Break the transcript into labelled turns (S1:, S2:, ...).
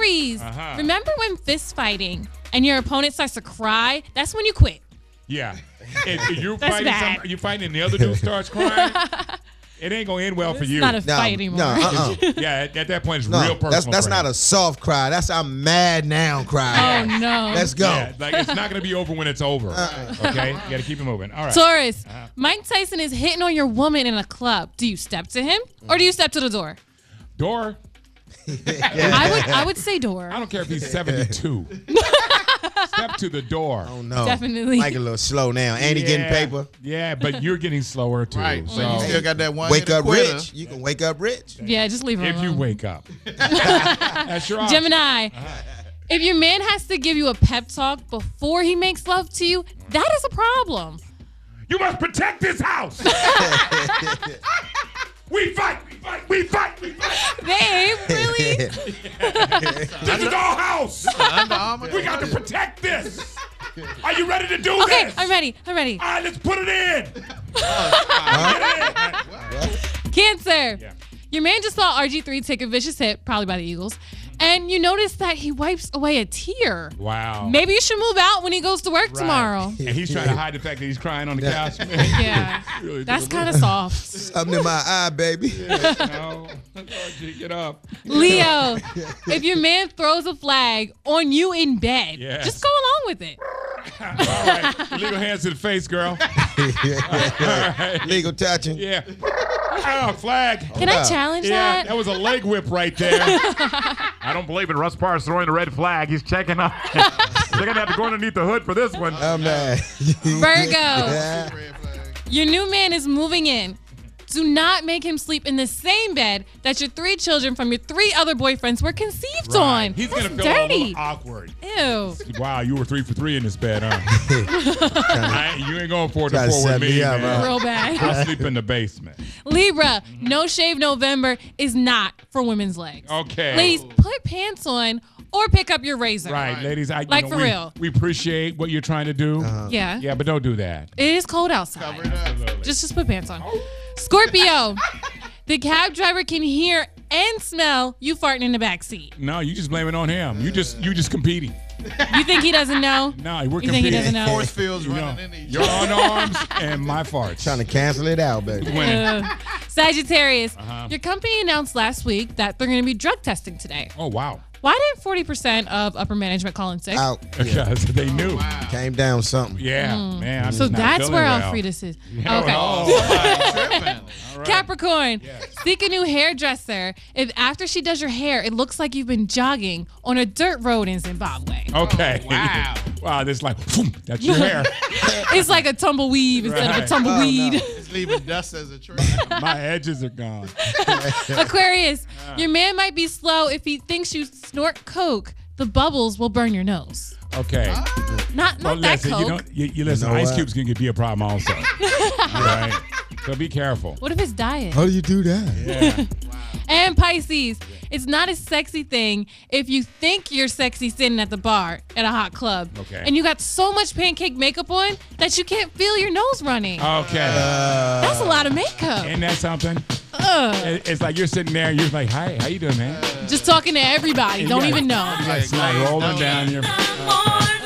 S1: Aries, remember when fist fighting and your opponent starts to cry? That's when you quit.
S2: Yeah. If you're
S1: That's bad.
S2: you're fighting and the other dude starts crying, it ain't going to end well for you.
S1: It's not a fight anymore.
S2: Yeah, at that point, it's real personal.
S3: That's not a soft cry. That's a mad now cry.
S1: Oh, no.
S3: Let's go.
S2: Yeah, like, it's not going to be over when it's over. Okay? You got to keep it moving. All right.
S1: Taurus, Mike Tyson is hitting on your woman in a club. Do you step to him or do you step to the door?
S2: Door.
S1: I would say door.
S2: I don't care if he's 72. Step to the door.
S3: Oh, no.
S1: Definitely.
S3: Mike a little slow now. And he getting paper.
S2: Yeah, but you're getting slower, too.
S4: Right.
S2: So
S4: You still got that one
S3: Wake up
S4: quitter.
S3: rich. You can wake up rich.
S1: Yeah, just leave him
S2: if you
S1: alone.
S2: wake up. That's your option.
S1: Gemini, if your man has to give you a pep talk before he makes love to you, that is a problem.
S2: You must protect this house. We fight. We fight.
S1: Babe, really?
S2: This is our house. We got to protect this. Are you ready to do
S1: Okay,
S2: this?
S1: I'm ready.
S2: All right, let's put it in.
S1: Cancer.
S2: Yeah.
S1: Your man just saw RG3 take a vicious hit, probably by the Eagles, and you notice that he wipes away a tear.
S2: Wow.
S1: Maybe you should move out when he goes to work tomorrow.
S2: And he's trying to hide the fact that he's crying on the couch.
S1: Yeah.
S2: Really
S1: That's
S2: doing
S1: kind of soft.
S3: Something in my eye, baby.
S2: No. RG, get up.
S1: Leo, if your man throws a flag on you in bed,
S2: Yes.
S1: just go along with it.
S2: All right. Legal hands to the face, girl.
S3: Legal touching.
S2: Yeah. Oh, flag.
S1: Can I challenge
S2: Yeah,
S1: that?
S2: that was a leg whip right there. I don't believe in Russ Parr throwing the red flag. He's checking up. They're going to have to go underneath the hood for this one.
S3: I'm mad.
S1: Virgo, your new man is moving in. Do not make him sleep in the same bed that your 3 children from your 3 other boyfriends were conceived on.
S2: He's going to
S1: That's
S2: feel a
S1: dirty.
S2: little awkward.
S1: Ew.
S2: Wow, you were 3 for 3 in this bed, huh? You ain't going 4 to 4 with
S3: set
S2: me,
S3: me up,
S2: man.
S1: Real bad.
S2: I'll sleep in the basement.
S1: Libra, No Shave November is not for women's legs.
S2: Okay.
S1: Ladies, put pants on or pick up your razor.
S2: Right, ladies.
S1: Like, for real.
S2: We appreciate what you're trying to do.
S1: Yeah.
S2: Yeah, but don't do that.
S1: It is cold outside. Just put pants on. Scorpio, the cab driver can hear and smell you farting in the back seat.
S2: No, you just blame it on him. You just competing.
S1: You think he doesn't know?
S2: No, we're
S1: You think he
S2: competing.
S1: doesn't know?
S4: Force fields running in each
S2: Your underarms and my farts.
S3: Trying to cancel it out, baby.
S2: Winning.
S1: Sagittarius, your company announced last week that they're going to be drug testing today.
S2: Oh, wow.
S1: Why didn't 40% of upper management call in sick?
S3: Out.
S2: Because they knew.
S3: Came down something.
S2: Yeah, man. I'm
S1: So
S2: just not
S1: that's
S2: feeling
S1: where
S2: well.
S1: Alfredus is.
S2: Yeah,
S1: Okay.
S2: oh,
S1: Capricorn, seek a new hairdresser if after she does your hair, it looks like you've been jogging on a dirt road in Zimbabwe.
S2: okay.
S4: wow.
S2: Wow, this like, boom, that's your hair.
S1: It's like a tumbleweave instead of a
S2: Right.
S1: tumbleweed.
S4: It's leaving dust as a tree.
S2: My edges are gone.
S1: Aquarius, your man might be slow if he thinks you snort coke. The bubbles will burn your nose.
S2: Okay.
S1: Not
S2: Well,
S1: that
S2: listen,
S1: coke.
S2: you listen,
S3: You know
S2: Ice
S3: what?
S2: Cube's going to be a problem also. All right? So be careful.
S1: What if it's diet?
S3: How do you do that?
S2: Yeah.
S1: And Pisces, it's not a sexy thing if you think you're sexy sitting at the bar at a hot club.
S2: Okay.
S1: And you got so much pancake makeup on that you can't feel your nose running.
S2: Okay.
S1: That's a lot of makeup.
S2: Ain't that something?
S1: Ugh.
S2: It's like you're sitting there, you're like, hi, how you doing, man?
S1: Just talking to everybody. Don't even know.
S2: You got snot rolling down your...